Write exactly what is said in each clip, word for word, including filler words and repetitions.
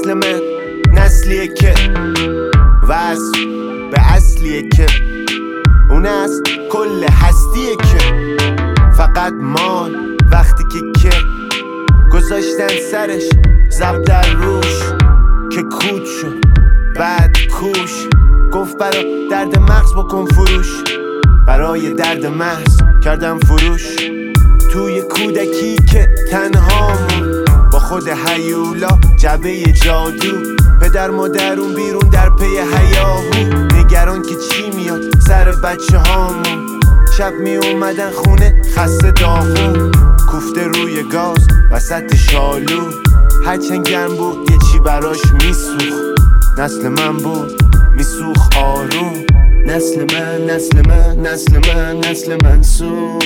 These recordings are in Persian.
نسل من نسلیه که وصل به اصلیه که اون است کل هستیه که فقط مال وقتی که که گذاشتن سرش زب در روش که کود شد بعد کوش گفت برا درد مغز بکن فروش برای درد محض کردم فروش توی کودکی که تنها بود با خود هیولا جبه جادو پدر مادرون بیرون در پی هیاهو نگران که چی میاد سر بچه هامون شب می اومدن خونه خسته داغون کوفته روی گاز وسط شالو هرچند گرم بود یه چی براش میسوخ نسل من بود میسوخ آروم نسل من نسل من نسل من نسل منصور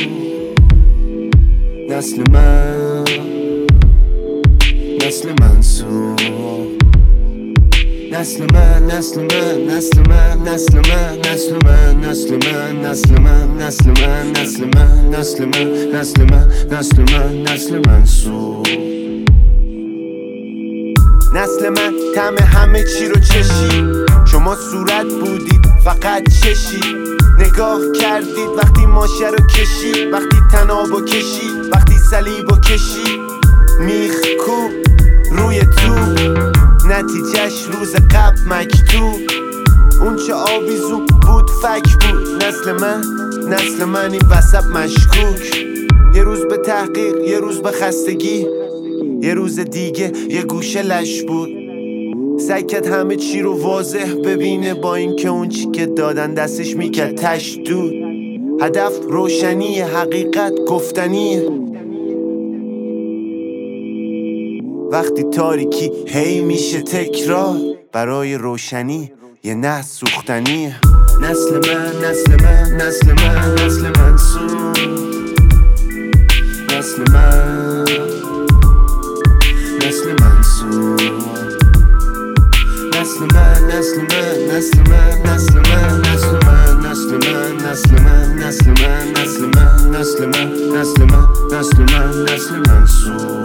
نسل من نسل منصور نسل من نسل من نسل من نسل من نسل من نسل من نسل من نسل من نسل من نسل من نسل من نسل من نسل منصور نسل من طعم همه چی رو چشید شما صورت بودید فقط چشید نگاه کردید وقتی ماشه رو کشید وقتی تنابو کشید وقتی صلیبو کشید میخ کو روی تو نتیجهش روز قبل مکتوب اون چه آویزو بود فک بود نسل من نسل من این وسط مشکوک یه روز به تحقیق یه روز به خستگی یه روز دیگه یه گوشه لش بود سعی کرد همه چی رو واضح ببینه با این که اون چی که دادن دستش میکرد تش دود هدف روشنی حقیقت گفتنیه وقتی تاریکی هی میشه تکرار برای روشنی یه نه سوختنیه نسل من نسل من نسل من نسل منصور نسل من نسل منصور نسل من نسل من نسل من نسل من نسل من نسل من نسل من نسل من نسل من نسل من نسل من نسل من نسل منصور